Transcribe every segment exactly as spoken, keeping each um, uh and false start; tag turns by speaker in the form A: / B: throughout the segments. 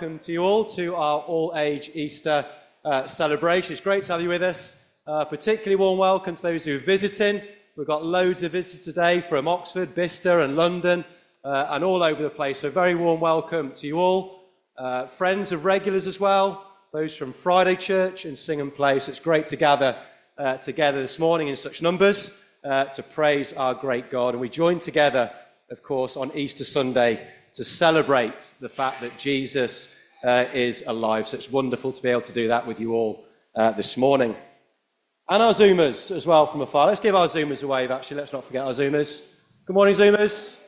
A: Welcome to you all to our all-age Easter uh, celebration. It's great to have you with us. Uh, particularly warm welcome to those who are visiting. We've got loads of visitors today from Oxford, Bicester and London uh, and all over the place. So very warm welcome to you all. Uh, friends of regulars as well, those from Friday Church and Sing and Play. So it's great to gather uh, together this morning in such numbers uh, to praise our great God. And we join together, of course, on Easter Sunday to celebrate the fact that Jesus uh, is alive. So it's wonderful to be able to do that with you all uh, this morning. And our Zoomers as well from afar. Let's give our Zoomers a wave, actually. Let's not forget our Zoomers. Good morning, Zoomers.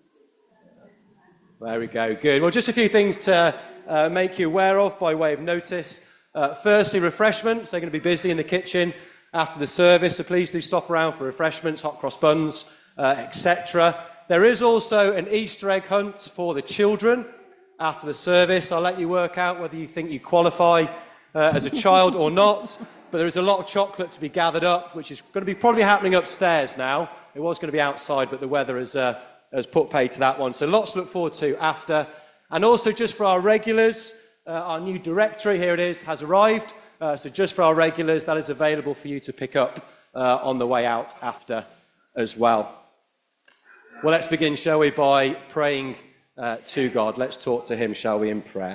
A: There we go. Good. Well, just a few things to uh, make you aware of by way of notice. Uh, firstly, refreshments. They're going to be busy in the kitchen after the service, so please do stop around for refreshments, hot cross buns, uh, et cetera. There is also an Easter egg hunt for the children after the service. I'll let you work out whether you think you qualify uh, as a child or not. But there is a lot of chocolate to be gathered up, which is going to be probably happening upstairs now. It was going to be outside, but the weather has, uh, has put pay to that one. So lots to look forward to after. And also just for our regulars, uh, our new directory, here it is, has arrived. Uh, so just for our regulars, that is available for you to pick up uh, on the way out after as well. Well, let's begin, shall we, by praying uh, to God. Let's talk to him, shall we, in prayer.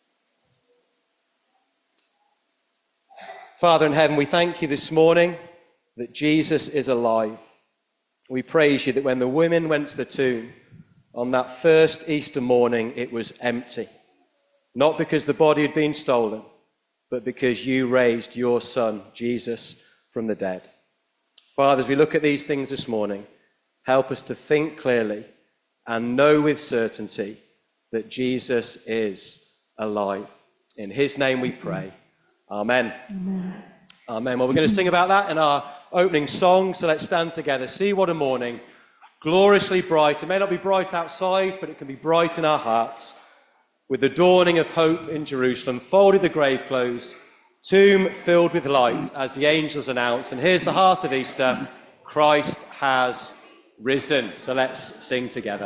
A: Father in heaven, we thank you this morning that Jesus is alive. We praise you that when the women went to the tomb on that first Easter morning, it was empty. Not because the body had been stolen, but because you raised your son, Jesus, from the dead. Father, as we look at these things this morning, help us to think clearly and know with certainty that Jesus is alive. In his name we pray. Amen. Amen. Amen. Well, we're going to sing about that in our opening song, so let's stand together. See what a morning, gloriously bright. It may not be bright outside, but it can be bright in our hearts. With the dawning of hope in Jerusalem, folded the grave clothes, tomb filled with light as the angels announce. And here's the heart of Easter, Christ has risen. So let's sing together.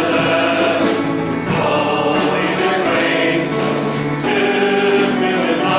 B: Holy the grave, tomb filled with light.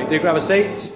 A: Brilliant. Do grab a seat.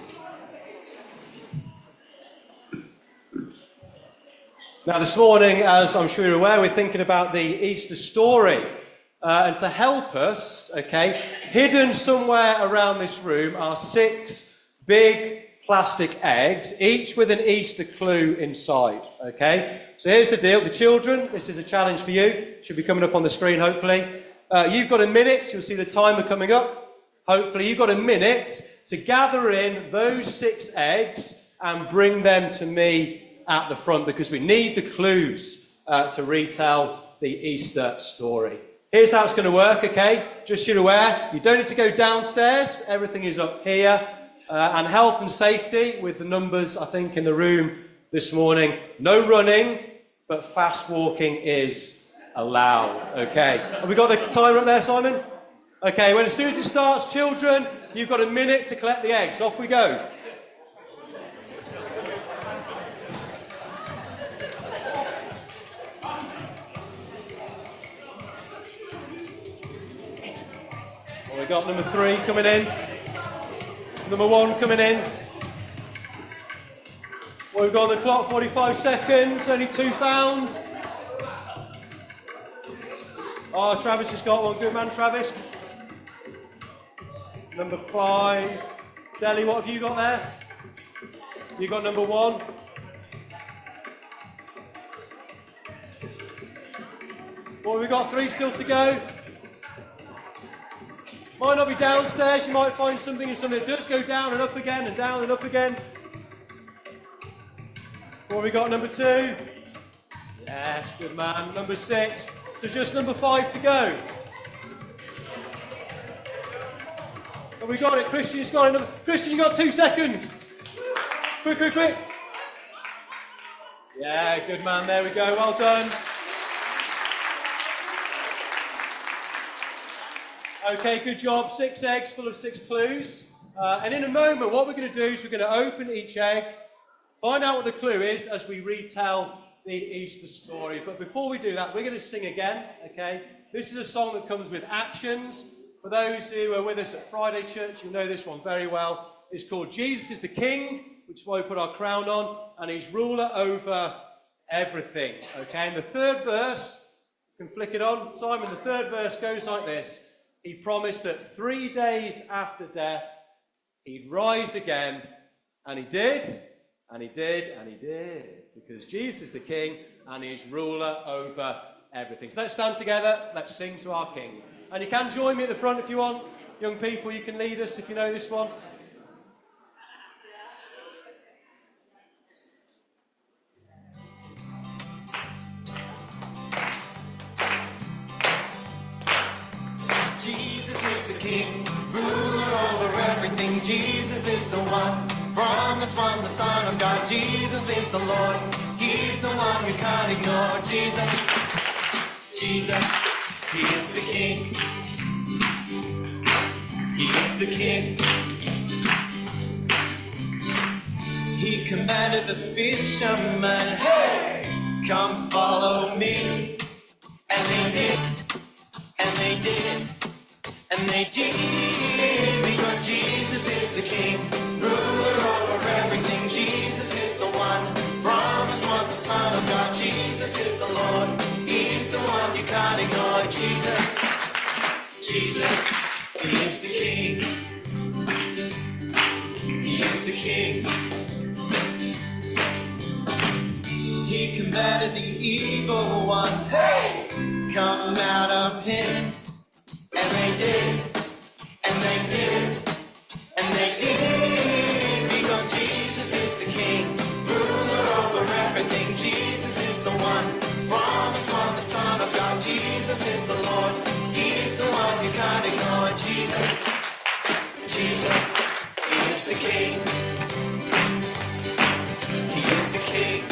A: Now, this morning, as I'm sure you're aware, we're thinking about the Easter story. Uh, and to help us, okay, hidden somewhere around this room are six big plastic eggs, each with an Easter clue inside, okay? So here's the deal. The children, this is a challenge for you. Should be coming up on the screen, hopefully. Uh, you've got a minute. You'll see the timer coming up. Hopefully, you've got a minute to gather in those six eggs and bring them to me at the front, because we need the clues uh, to retell the Easter story. Here's how it's going to work, okay? Just so you're aware, you don't need to go downstairs. Everything is up here. Uh, and health and safety, with the numbers, I think, in the room this morning. No running, but fast walking is allowed, okay? Have we got the timer up there, Simon? Okay, when as soon as it starts, children, you've got a minute to collect the eggs. Off we go. Well, we've got number three coming in. Number one coming in. Well, we've got on the clock, forty-five seconds, only two found. Oh, Travis has got one. Good man, Travis. Number five. Deli, what have you got there? You got number one. Well, we've got three still to go. Might not be downstairs, you might find something and something that does go down and up again and down and up again. What have we got, number two? Yes, good man. Number six. So just number five to go. Have we got it? Christian's got it. Christian, you got two seconds. Quick, quick, quick. Yeah, good man. There we go. Well done. Okay, good job. Six eggs full of six clues. Uh, and in a moment, what we're going to do is we're going to open each egg, find out what the clue is as we retell the Easter story. But before we do that, we're going to sing again, okay? This is a song that comes with actions. For those who are with us at Friday Church, you'll know this one very well. It's called Jesus is the King, which is why we put our crown on, and he's ruler over everything, okay? And the third verse, you can flick it on, Simon, the third verse goes like this. He promised that three days after death, he'd rise again. And he did, and he did, and he did. Because Jesus is the King, and he's ruler over everything. So let's stand together. Let's sing to our King. And you can join me at the front if you want. Young people, you can lead us if you know this one.
B: King, ruler over everything. Jesus is the one, promised one, the Son of God. Jesus is the Lord, he's the one you can't ignore. Jesus, Jesus, he is the King. He is the King. He commanded the fishermen, hey, come follow me. And they did, and they did. And they did, because Jesus is the King, ruler over everything. Jesus is the one, promised one, the Son of God. Jesus is the Lord, he's the one you can't ignore. Jesus, Jesus, he is the King. He is the King. He combated the evil ones, hey, come out of him. And they did, and they did, and they did, because Jesus is the King, ruler over everything. Jesus is the one, promised one, the Son of God. Jesus is the Lord, he's the one you can't ignore. Jesus, Jesus, he is the King. He is the King.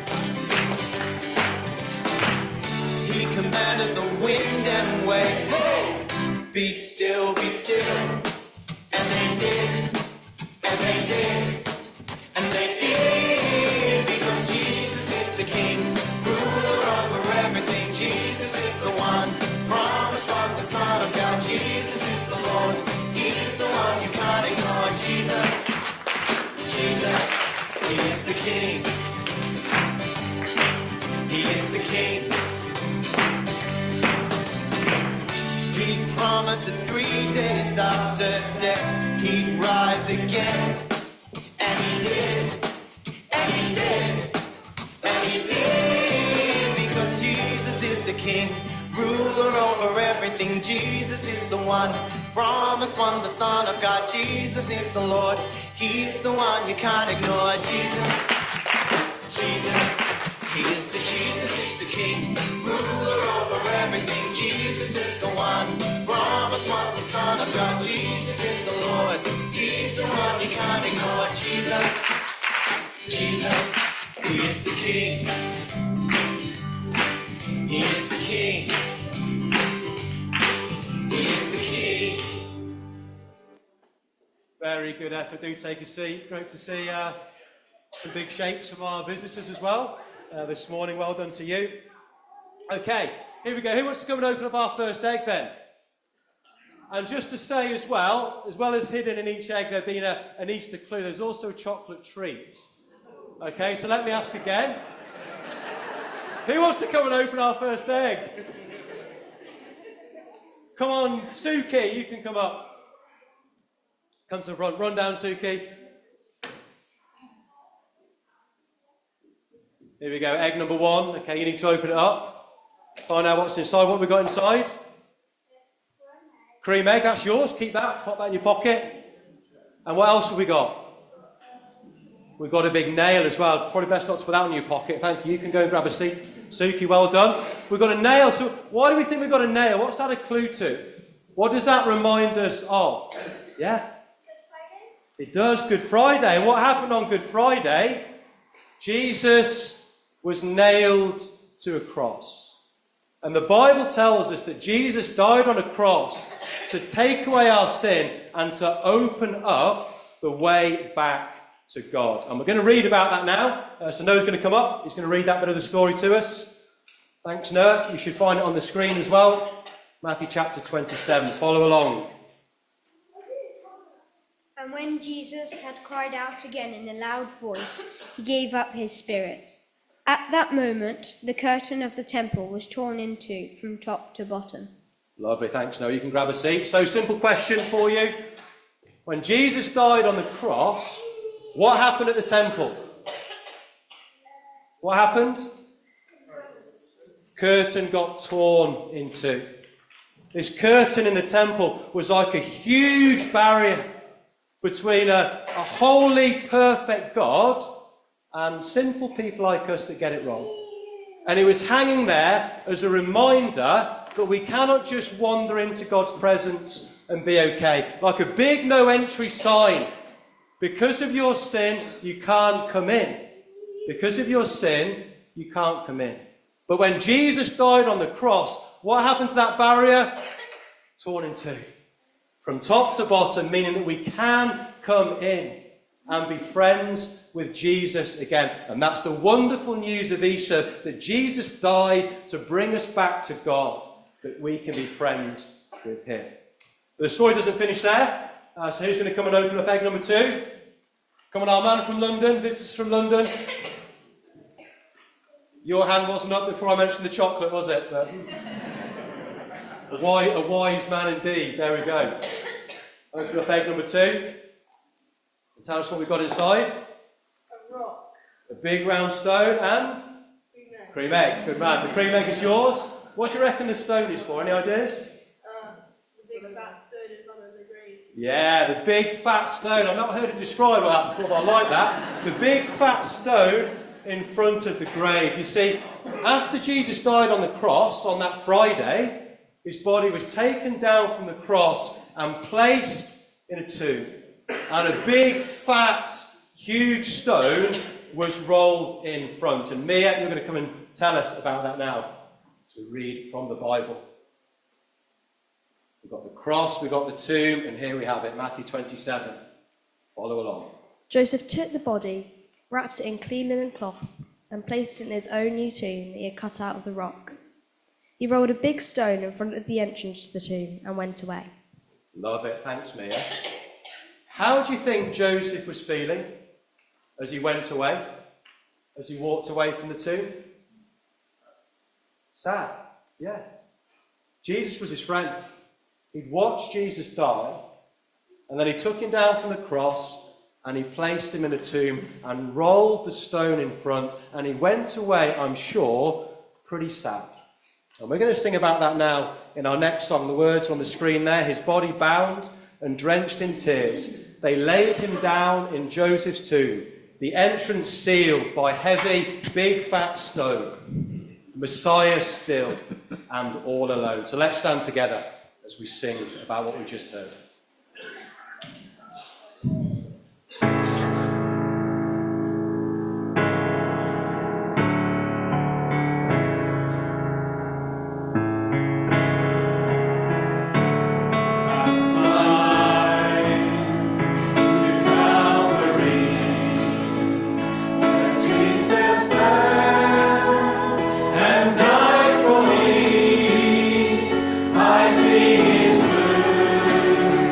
B: He commanded the wind and waves, hey! Be still, be still, and they did, and they did, and they did, because Jesus is the King, ruler over everything. Jesus is the one, promised one, the Son of God. Jesus is the Lord, he's the one you can't ignore. Jesus, promised that three days after death he'd rise again. And he did, and he did, and he did, because Jesus is the King, ruler over everything. Jesus is the one, promised one, the Son of God. Jesus is the Lord, he's the one you can't ignore. Jesus, Jesus, he is the Jesus is the King, ruler over everything. Jesus is the one, promised one, the Son of God. Jesus is the Lord, he's the one you can't ignore. Jesus, Jesus, he is the King, he is the King, he is the King.
A: Very good effort. Do take a seat. Great to see uh, some big shapes from our visitors as well uh, this morning. Well done to you. Okay, here we go. Who wants to come and open up our first egg then? And just to say as well, as well as hidden in each egg there being a, an Easter clue, there's also a chocolate treat. Okay, so let me ask again. Who wants to come and open our first egg? Come on, Suki, you can come up. Come to the front. Run down, Suki. Here we go. Egg number one. Okay, you need to open it up. Find out what's inside. What have we got inside? Cream egg. That's yours. Keep that. Pop that in your pocket. And what else have we got? We've got a big nail as well. Probably best not to put that in your pocket. Thank you. You can go and grab a seat. Suki, well done. We've got a nail. So why do we think we've got a nail? What's that a clue to? What does that remind us of? Yeah? It does. Good Friday. And what happened on Good Friday? Jesus was nailed to a cross. And the Bible tells us that Jesus died on a cross to take away our sin and to open up the way back to God. And we're going to read about that now. Uh, so Noah's going to come up. He's going to read that bit of the story to us. Thanks, Nurk. You should find it on the screen as well. Matthew chapter twenty-seven. Follow along.
C: And when Jesus had cried out again in a loud voice, he gave up his spirit. At that moment, the curtain of the temple was torn in two from top to bottom.
A: Lovely, thanks, Noah. You can grab a seat. So, simple question for you. When Jesus died on the cross, what happened at the temple? What happened? Curtain got torn in two. This curtain in the temple was like a huge barrier between a, a holy, perfect God and sinful people like us that get it wrong. And it was hanging there as a reminder that we cannot just wander into God's presence and be okay. Like a big no entry sign. Because of your sin, you can't come in. Because of your sin, you can't come in. But when Jesus died on the cross, what happened to that barrier? Torn in two. From top to bottom, meaning that we can come in and be friends with Jesus again. And that's the wonderful news of Easter, that Jesus died to bring us back to God, that we can be friends with him. But the story doesn't finish there. Uh, so who's going to come and open up egg number two? Come on, our man from London, visitors from London. Your hand wasn't up before I mentioned the chocolate, was it? But a, wise, a wise man indeed. There we go. Open up egg number two. And tell us what we've got inside.
D: A rock.
A: A big round stone and?
D: Cream egg.
A: Cream egg. Good man. The cream egg is yours. What do you reckon the stone is for? Any ideas?
D: Uh, the big fat stone in front of the grave.
A: Yeah, the big fat stone. I've not heard it described like that before, but I like that. The big fat stone in front of the grave. You see, after Jesus died on the cross on that Friday, his body was taken down from the cross and placed in a tomb. And a big, fat, huge stone was rolled in front. And Mia, you're going to come and tell us about that now. So read from the Bible. We've got the cross, we've got the tomb, and here we have it, Matthew twenty-seven. Follow along.
E: Joseph took the body, wrapped it in clean linen cloth, and placed it in his own new tomb that he had cut out of the rock. He rolled a big stone in front of the entrance to the tomb and went away.
A: Love it. Thanks, Mia. How do you think Joseph was feeling as he went away, as he walked away from the tomb? Sad. Yeah. Jesus was his friend. He'd watched Jesus die, and then he took him down from the cross, and he placed him in a tomb and rolled the stone in front, and he went away, I'm sure, pretty sad. And we're going to sing about that now in our next song. The words on the screen there. His body bound and drenched in tears, they laid him down in Joseph's tomb, the entrance sealed by heavy, big, fat stone. Messiah still and all alone. So let's stand together as we sing about what we just heard.
B: I see his wound.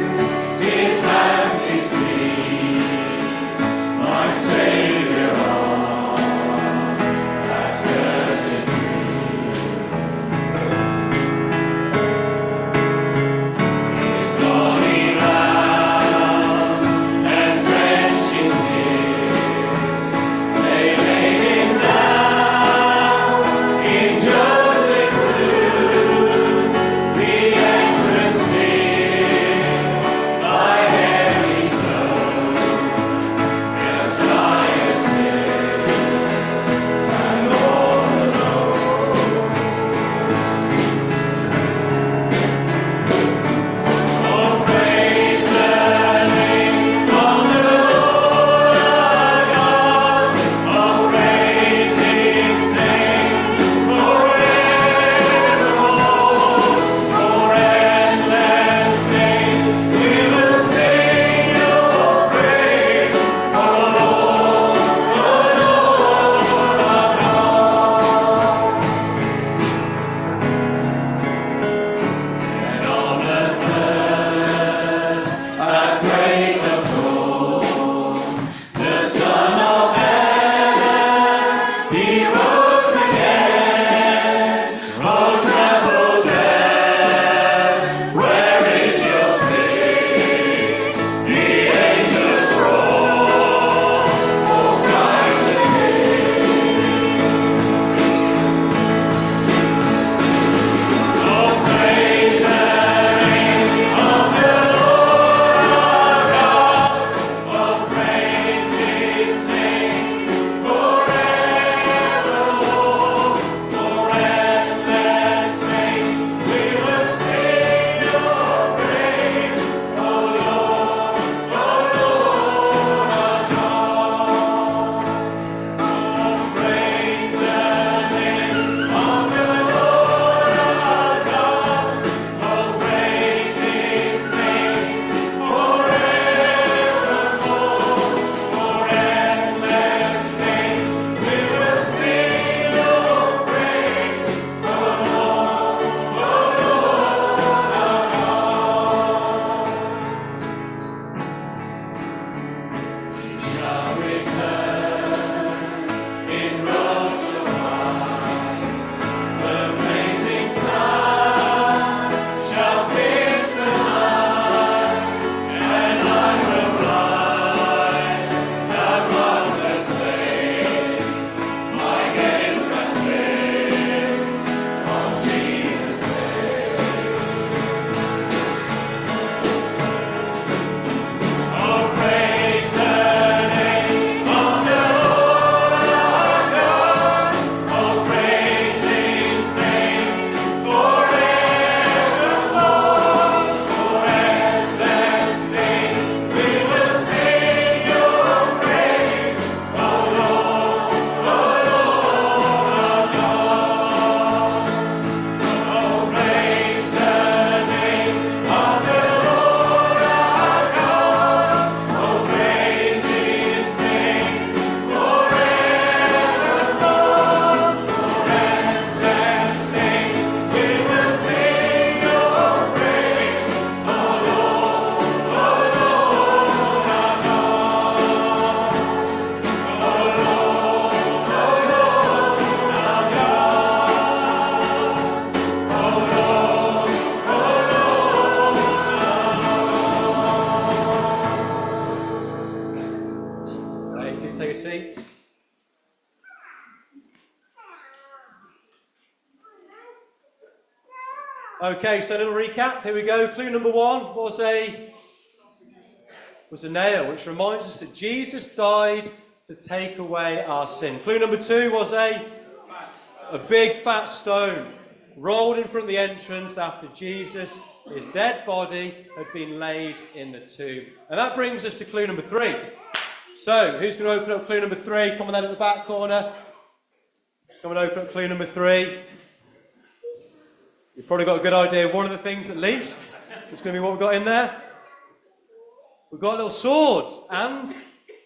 A: Okay, so a little recap. Here we go. Clue number one was a was a nail, which reminds us that Jesus died to take away our sin. Clue number two was a a big fat stone rolled in front of the entrance after Jesus, his dead body, had been laid in the tomb. And that brings us to clue number three. So, who's going to open up clue number three? Come on then at the back corner. Come and open up clue number three. You've probably got a good idea of one of the things at least. It's going to be what we've got in there. We've got a little sword and...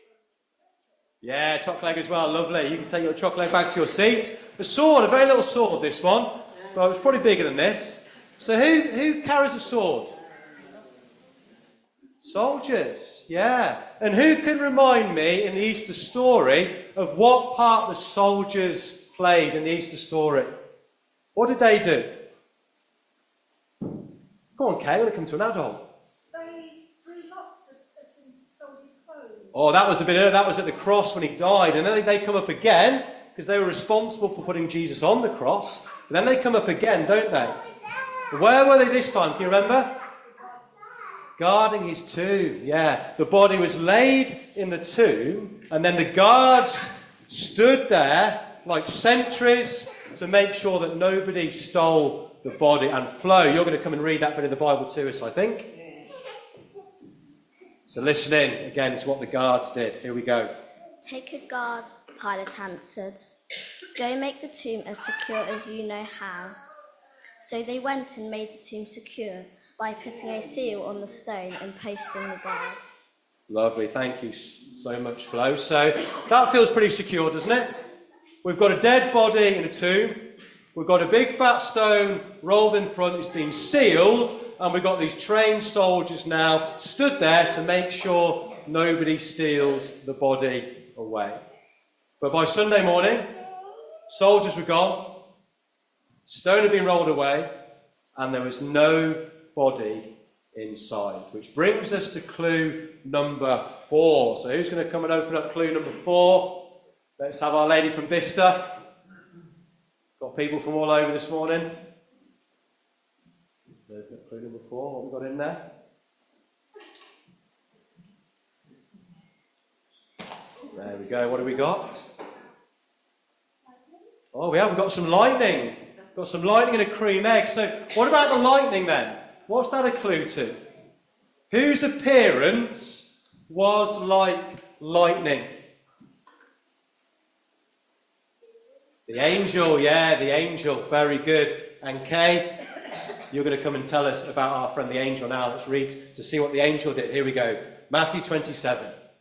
A: yeah, chocolate egg as well, lovely. You can take your chocolate egg back to your seat. A sword, a very little sword, this one. But it's probably bigger than this. So who, who carries a sword? Soldiers, yeah. And who can remind me in the Easter story of what part the soldiers played in the Easter story? What did they do? Come on, Kay, we're going to come to an adult.
D: They drew lots of soldiers' clothes.
A: Oh, that was a bit earlier. That was at the cross when he died. And then they come up again because they were responsible for putting Jesus on the cross. And then they come up again, don't they? Where were they this time? Can you remember? Guarding his tomb. Yeah. The body was laid in the tomb. And then the guards stood there like sentries to make sure that nobody stole the body. And Flo, you're going to come and read that bit of the Bible to us, I think. So listen in again to what the guards did. Here we go.
F: Take a guard, Pilate answered. Go make the tomb as secure as you know how. So they went and made the tomb secure by putting a seal on the stone and posting the guards.
A: Lovely, thank you so much, Flo. So that feels pretty secure, doesn't it? We've got a dead body in a tomb. We've got a big fat stone rolled in front. It's been sealed. And we've got these trained soldiers now stood there to make sure nobody steals the body away. But by Sunday morning, soldiers were gone. Stone had been rolled away. And there was no body inside. Which brings us to clue number four. So who's going to come and open up clue number four? Let's have our lady from Bicester. Got people from all over this morning. Clue number four, what have we got in there? There we go, what have we got? Oh, we have got some lightning. Got some lightning and a cream egg. So what about the lightning then? What's that a clue to? Whose appearance was like lightning? The angel, yeah, the angel. Very good. And Kay, you're going to come and tell us about our friend the angel now. Let's read to see what the angel did. Here we go. Matthew twenty-seven.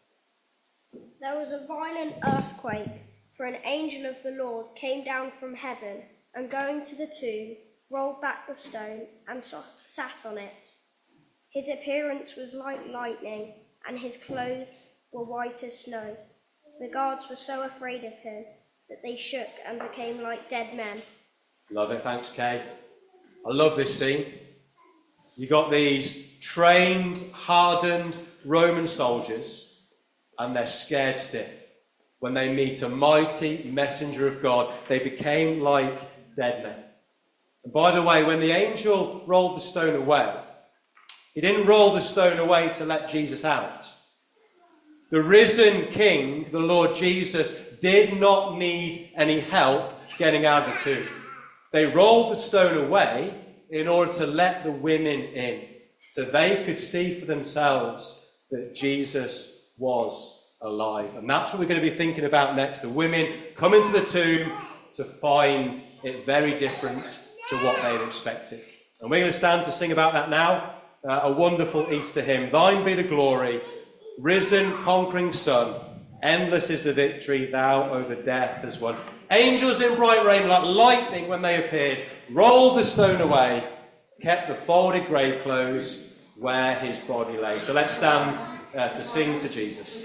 G: There was a violent earthquake, for an angel of the Lord came down from heaven, and going to the tomb, rolled back the stone and so- sat on it. His appearance was like lightning, and his clothes were white as snow. The guards were so afraid of him that they shook and became like dead men.
A: Love it, thanks Kay. I love this scene. You got these trained, hardened Roman soldiers, and they're scared stiff. When they meet a mighty messenger of God, they became like dead men. And by the way, when the angel rolled the stone away, he didn't roll the stone away to let Jesus out. The risen King, the Lord Jesus, did not need any help getting out of the tomb. They rolled the stone away in order to let the women in, so they could see for themselves that Jesus was alive. And that's what we're going to be thinking about next. The women come into the tomb to find it very different to what they'd expected. And we're going to stand to sing about that now. Uh, a wonderful Easter hymn. Thine be the glory, risen, conquering Son. Endless is the victory, thou over death has won. Angels in bright rain, like lightning when they appeared, rolled the stone away, kept the folded grave clothes where his body lay. So let's stand uh, to sing to Jesus.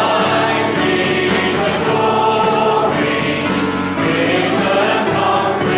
B: Glory, risen, conquering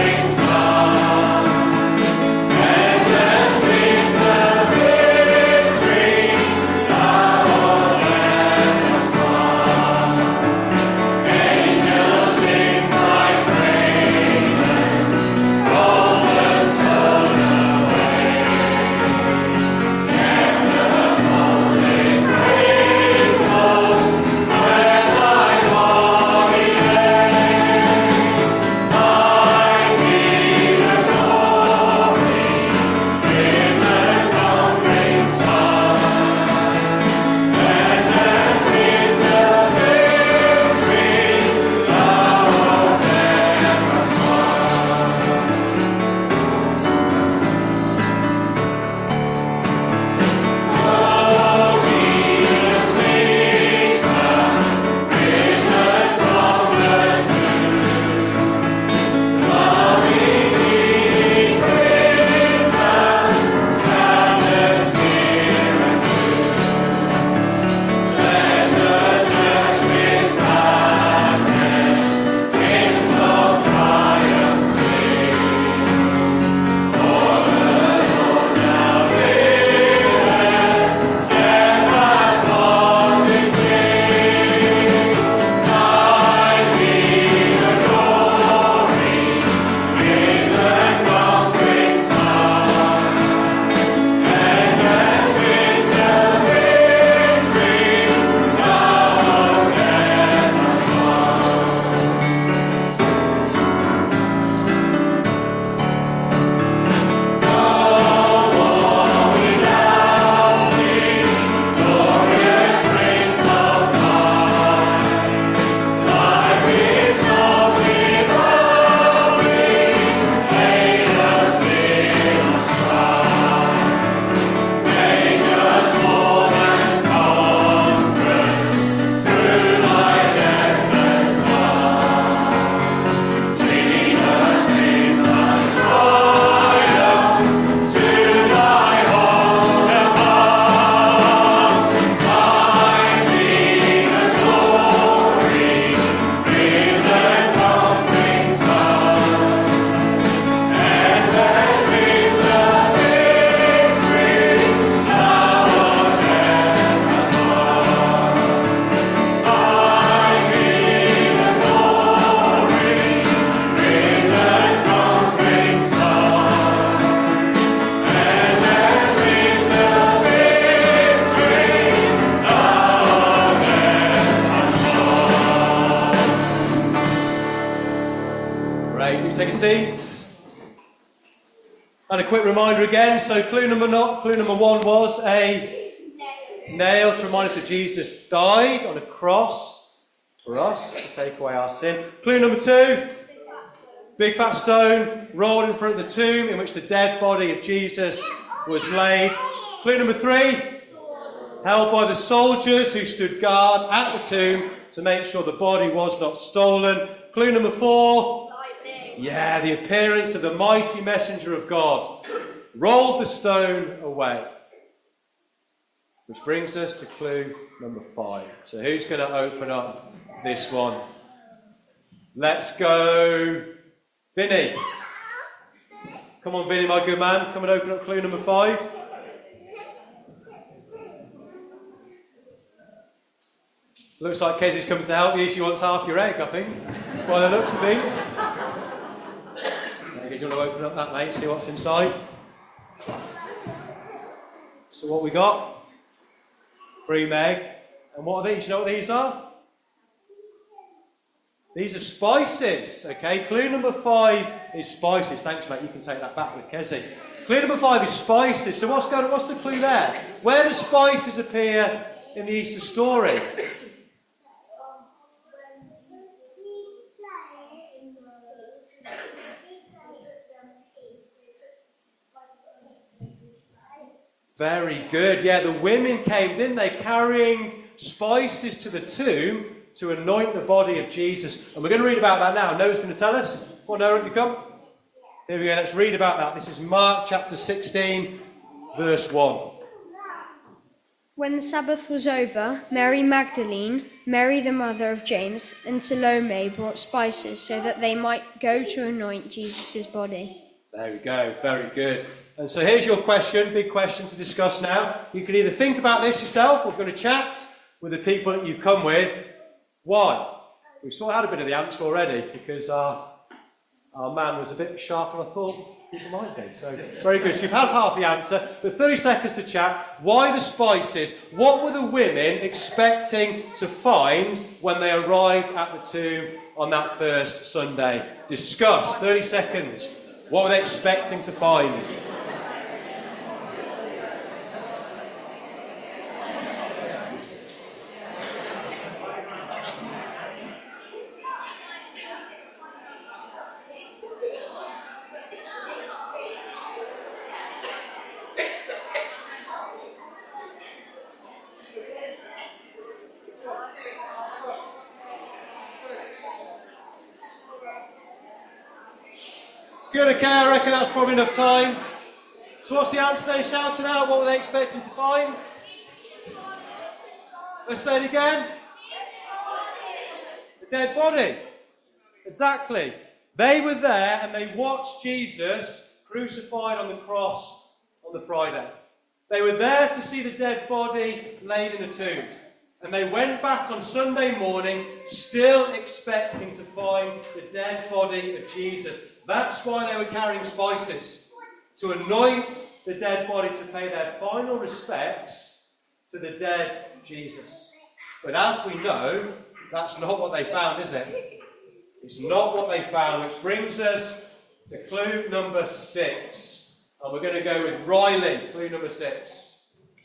A: Take a seat. And a quick reminder again. So clue number not clue number one was a nail to remind us that Jesus died on a cross for us to take away our sin. Clue number two, big fat stone rolled in front of the tomb in which the dead body of Jesus was laid. Clue number three, held by the soldiers who stood guard at the tomb to make sure the body was not stolen. Clue number four, yeah, the appearance of the mighty messenger of God rolled the stone away. Which brings us to clue number five. So who's going to open up this one? Let's go, Vinny. Come on, Vinny, my good man. Come and open up clue number five. Looks like Kezzy's coming to help you. She wants half your egg, I think, by the looks of things. Maybe you want to open up that, mate, see what's inside. So what we got? Cream egg. And what are these? You know what these are? These are spices, okay? Clue number five is spices. Thanks, mate. You can take that back with Kezzy. Clue number five is spices. So what's going on? What's the clue there? Where do spices appear in the Easter story? Very good. Yeah, the women came, didn't they, carrying spices to the tomb to anoint the body of Jesus. And we're going to read about that now. Noah's going to tell us. Well, Noah, you come? Here we go. Let's read about that. This is Mark chapter sixteen, verse one.
C: When the Sabbath was over, Mary Magdalene, Mary the mother of James, and Salome brought spices so that they might go to anoint Jesus' body.
A: There we go. Very good. And so here's your question, big question to discuss now. You can either think about this yourself or we're going to chat with the people that you've come with. Why? We sort of had a bit of the answer already because our, our man was a bit sharper than I thought people might be. So very good. So you've had half the answer, but thirty seconds to chat. Why the spices? What were the women expecting to find when they arrived at the tomb on that first Sunday? Discuss. thirty seconds. What were they expecting to find? Good, okay, I reckon that's probably enough time. So what's the answer they shouted out? What were they expecting to find? Let's say it again. The dead body. Exactly. They were there and they watched Jesus crucified on the cross on the Friday. They were there to see the dead body laid in the tomb. And they went back on Sunday morning still expecting to find the dead body of Jesus. That's why they were carrying spices, to anoint the dead body, to pay their final respects to the dead Jesus. But as we know, that's not what they found, is it? It's not what they found, which brings us to clue number six. And we're going to go with Riley, clue number six.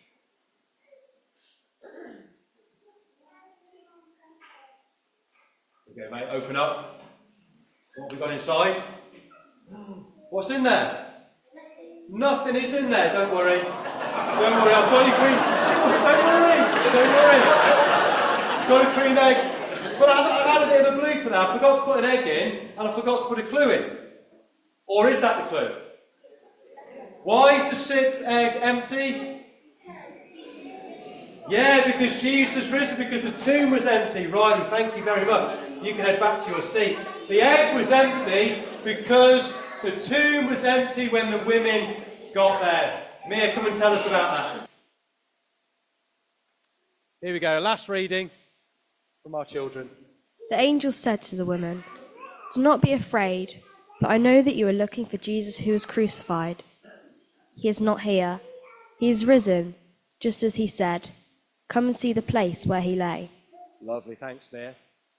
A: Okay, mate, open up. What have we got inside? What's in there? Nothing is in there, don't worry. Don't worry, I've got your cream. Don't worry, don't worry. Got a cream egg. But I've, I've had a bit of a blooper there. I forgot to put an egg in, and I forgot to put a clue in. Or is that the clue? Why is the sixth egg empty? Yeah, because Jesus risen, because the tomb was empty. Riley, thank you very much. You can head back to your seat. The egg was empty because the tomb was empty when the women got there. Mia, come and tell us about that. Here we go, last reading from our children.
E: The angel said to the woman, "Do not be afraid, for I know that you are looking for Jesus who was crucified. He is not here. He is risen, just as he said. Come and see the place where he lay."
A: Lovely, thanks, Mia.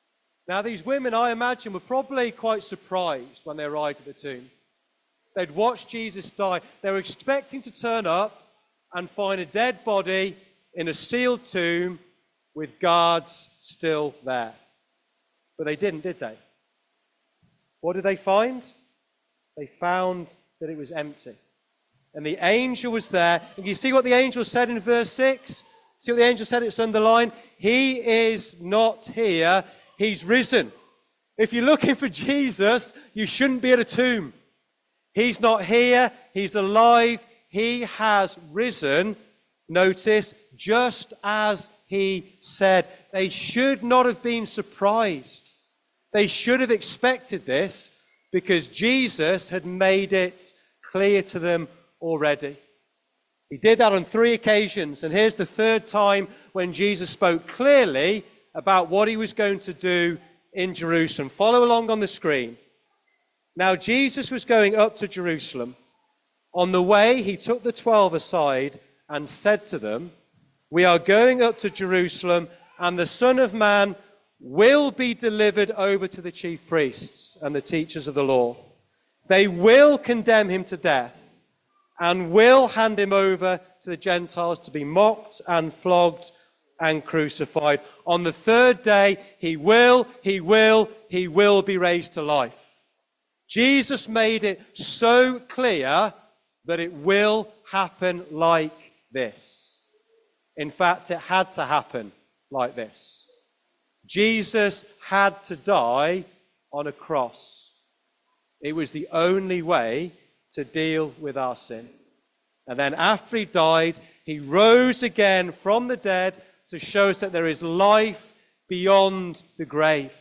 A: Now, these women, I imagine, were probably quite surprised when they arrived at the tomb. They'd watched Jesus die. They were expecting to turn up and find a dead body in a sealed tomb with guards still there. But they didn't, did they? What did they find? They found that it was empty. And the angel was there. And you see what the angel said in verse six? See what the angel said? It's underlined. He is not here. He's risen. If you're looking for Jesus, you shouldn't be at a tomb. He's not here. He's alive. He has risen. Notice, just as he said. They should not have been surprised. They should have expected this because Jesus had made it clear to them already. He did that on three occasions, and here's the third time when Jesus spoke clearly about what he was going to do in Jerusalem. Follow along on the screen. Now, Jesus was going up to Jerusalem. On the way, he took the twelve aside and said to them, "We are going up to Jerusalem, and the Son of Man will be delivered over to the chief priests and the teachers of the law. They will condemn him to death and will hand him over to the Gentiles to be mocked and flogged and crucified. On the third day, he will, he will, he will be raised to life." Jesus made it so clear that it will happen like this. In fact, it had to happen like this. Jesus had to die on a cross. It was the only way to deal with our sin. And then after he died, he rose again from the dead to show us that there is life beyond the grave.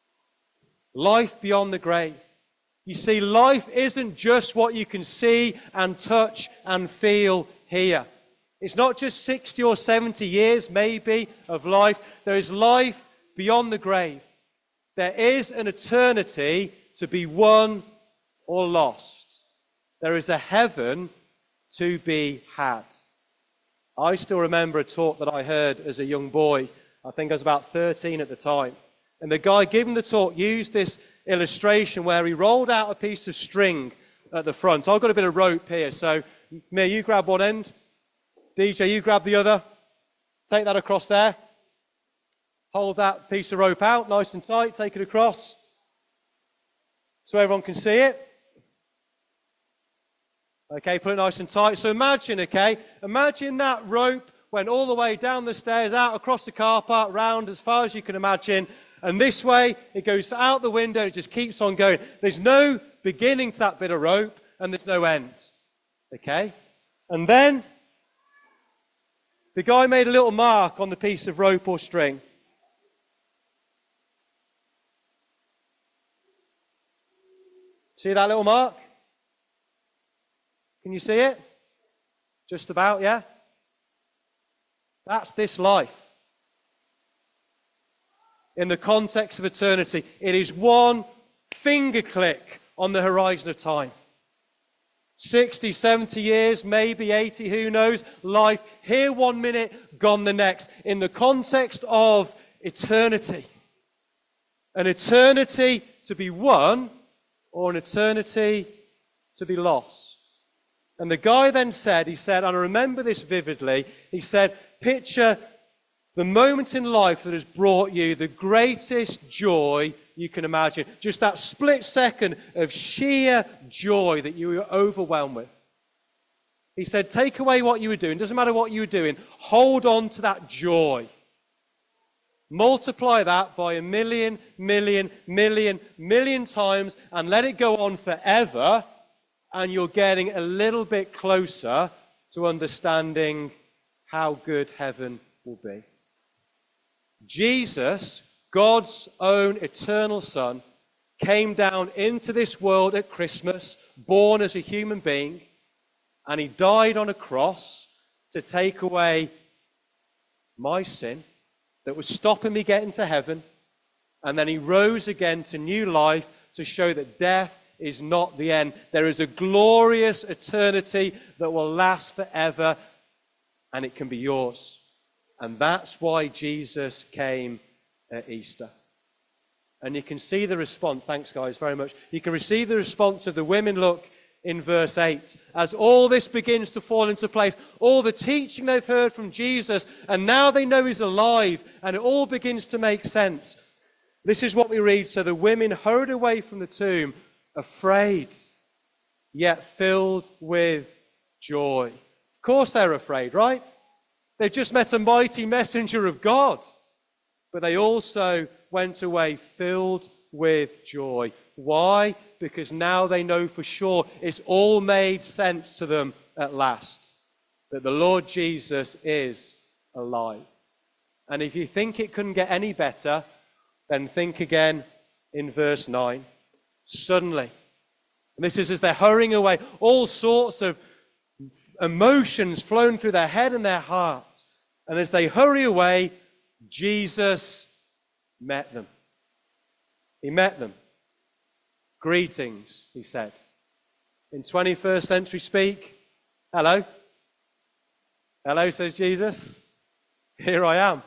A: Life beyond the grave. You see, life isn't just what you can see and touch and feel here. It's not just sixty or seventy years, maybe, of life. There is life beyond the grave. There is an eternity to be won or lost. There is a heaven to be had. I still remember a talk that I heard as a young boy. I think I was about thirteen at the time. And the guy giving the talk used this illustration where he rolled out a piece of string at the front. I've got a bit of rope here, so Mia, you grab one end. D J, you grab the other. Take that across there. Hold that piece of rope out nice and tight. Take it across so everyone can see it. Okay, put it nice and tight. So imagine, okay, imagine that rope went all the way down the stairs, out across the car park, round as far as you can imagine. And this way, it goes out the window, it just keeps on going. There's no beginning to that bit of rope, and there's no end. Okay? And then, the guy made a little mark on the piece of rope or string. See that little mark? Can you see it? Just about, yeah? That's this life. In the context of eternity, it is one finger click on the horizon of time. sixty, seventy years, maybe eighty, who knows? Life here one minute, gone the next. In the context of eternity. An eternity to be won or an eternity to be lost. And the guy then said, he said, and I remember this vividly, he said, picture the moment in life that has brought you the greatest joy you can imagine. Just that split second of sheer joy that you were overwhelmed with. He said, take away what you were doing. Doesn't matter what you were doing. Hold on to that joy. Multiply that by a million, million, million, million times and let it go on forever. And you're getting a little bit closer to understanding how good heaven will be. Jesus, God's own eternal Son, came down into this world at Christmas, born as a human being, and he died on a cross to take away my sin that was stopping me getting to heaven, and then he rose again to new life to show that death is not the end. There is a glorious eternity that will last forever, and it can be yours. And that's why Jesus came at Easter. And you can see the response. Thanks, guys, very much. You can receive the response of the women, look, in verse eight. As all this begins to fall into place, all the teaching they've heard from Jesus, and now they know he's alive, and it all begins to make sense. This is what we read. So the women hurried away from the tomb, afraid, yet filled with joy. Of course they're afraid, right? They've just met a mighty messenger of God. But they also went away filled with joy. Why? Because now they know for sure it's all made sense to them at last, that the Lord Jesus is alive. And if you think it couldn't get any better, then think again in verse nine. Suddenly, and this is as they're hurrying away, all sorts of emotions flowing through their head and their hearts. And as they hurry away, Jesus met them. He met them. Greetings, he said. In twenty-first century speak, hello. Hello, says Jesus. Here I am.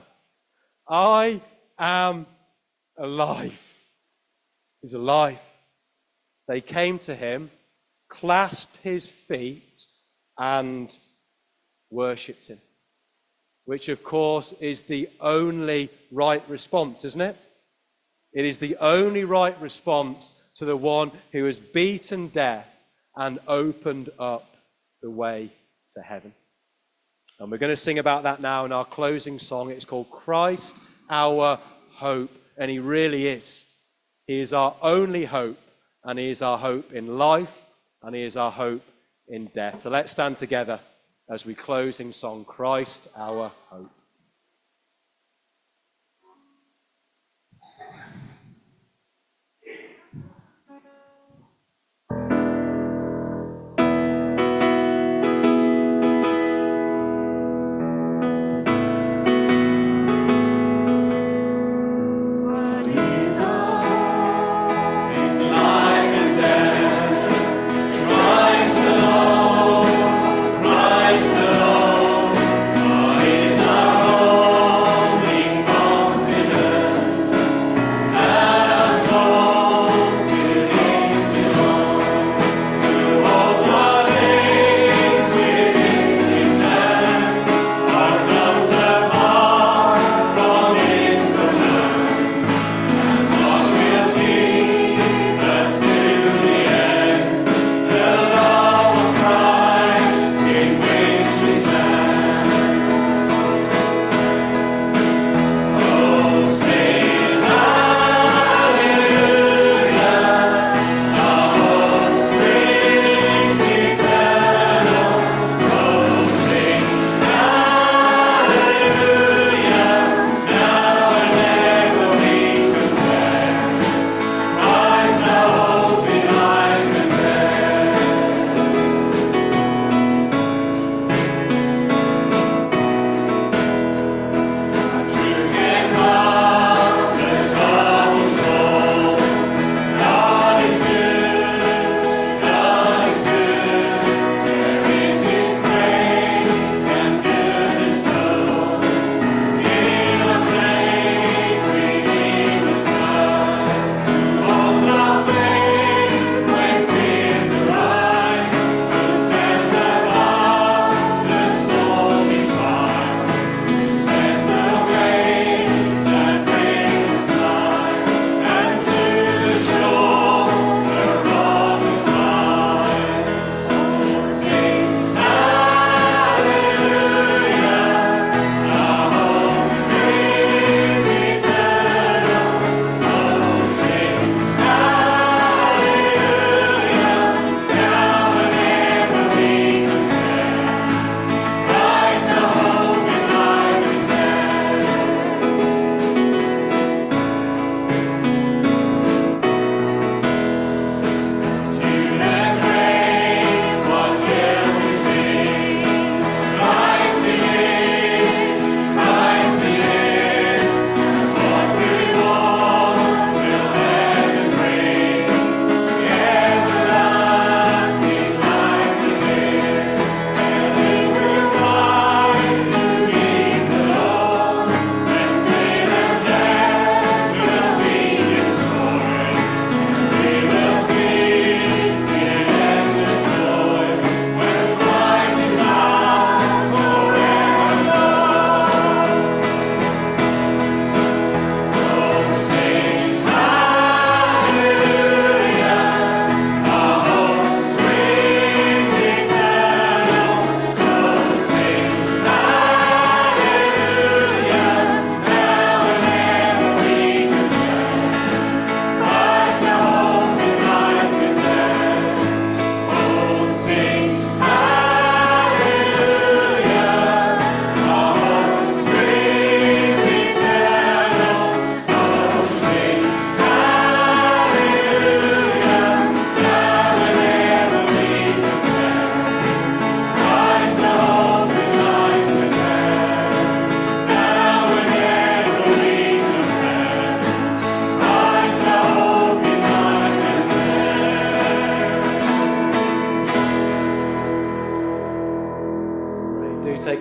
A: I am alive. He's alive. They came to him, clasped his feet, and worshipped him. Which, of course, is the only right response, isn't it? It is the only right response to the one who has beaten death and opened up the way to heaven. And we're going to sing about that now in our closing song. It's called Christ, Our Hope. And he really is. He is our only hope. And he is our hope in life. And he is our hope in death. So let's stand together as we close in song, Christ, Our Hope.
B: Christ alone, God is our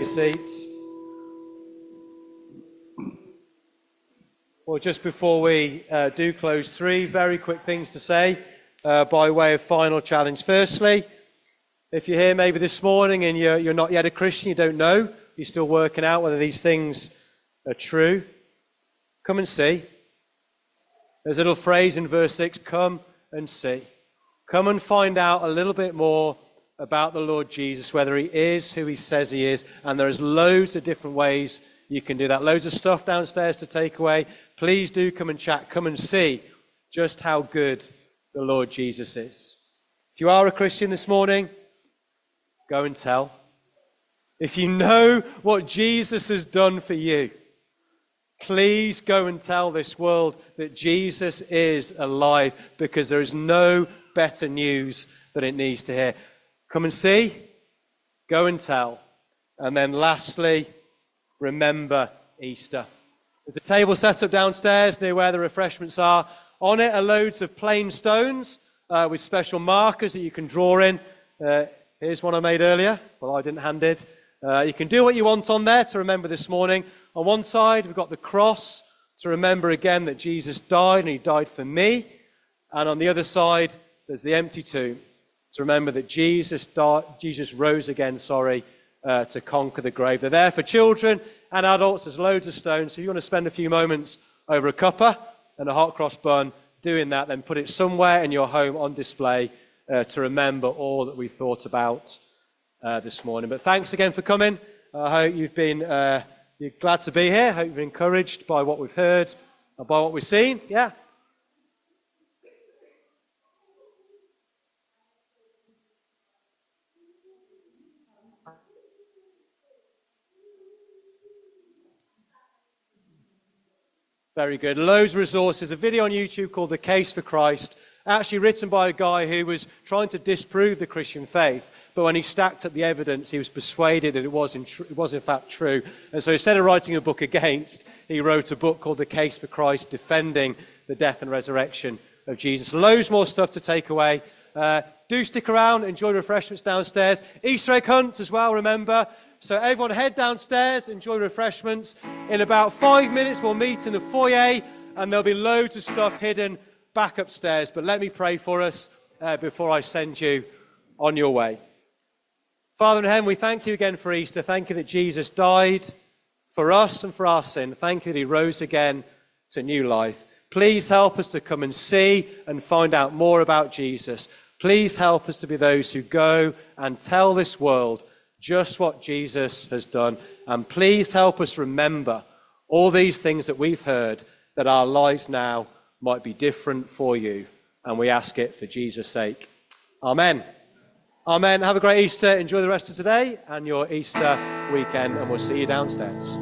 A: your seats. Well, just before we uh, do close, three very quick things to say uh, by way of final challenge. Firstly, if you're here maybe this morning and you're, you're not yet a Christian, you don't know, you're still working out whether these things are true, come and see. There's a little phrase in verse six, come and see. Come and find out a little bit more about the Lord Jesus, whether he is who he says he is. And there's loads of different ways you can do that. Loads of stuff downstairs to take away. Please do come and chat. Come and see just how good the Lord Jesus is. If you are a Christian this morning, go and tell. If you know what Jesus has done for you, please go and tell this world that Jesus is alive, because there is no better news that it needs to hear. Come and see, go and tell. And then lastly, remember Easter. There's a table set up downstairs near where the refreshments are. On it are loads of plain stones uh, with special markers that you can draw in. Uh, here's one I made earlier, well, I didn't hand it. Uh, you can do what you want on there to remember this morning. On one side, we've got the cross to remember again that Jesus died and he died for me. And on the other side, there's the empty tomb to remember that Jesus died, Jesus rose again, sorry, uh, to conquer the grave. They're there for children and adults. There's loads of stones. So if you want to spend a few moments over a cuppa and a hot cross bun doing that, then put it somewhere in your home on display uh, to remember all that we thought about uh, this morning. But thanks again for coming. I hope you've been uh, you're glad to be here. I hope you've been encouraged by what we've heard and by what we've seen. Yeah? Very good. Loads of resources. A video on YouTube called The Case for Christ, actually written by a guy who was trying to disprove the Christian faith. But when he stacked up the evidence, he was persuaded that it was, in tr- it was in fact true. And so instead of writing a book against, he wrote a book called The Case for Christ, defending the death and resurrection of Jesus. Loads more stuff to take away. Uh, do stick around, enjoy refreshments downstairs. Easter egg hunt as well, remember. So everyone head downstairs, enjoy refreshments. In about five minutes, we'll meet in the foyer, and there'll be loads of stuff hidden back upstairs. But let me pray for us uh, before I send you on your way. Father in heaven, we thank you again for Easter. Thank you that Jesus died for us and for our sin. Thank you that he rose again to new life. Please help us to come and see and find out more about Jesus. Please help us to be those who go and tell this world just what Jesus has done. And please help us remember all these things that we've heard, that our lives now might be different for you. And we ask it for Jesus' sake. Amen. Amen. Have a great Easter. Enjoy the rest of today and your Easter weekend, and we'll see you downstairs.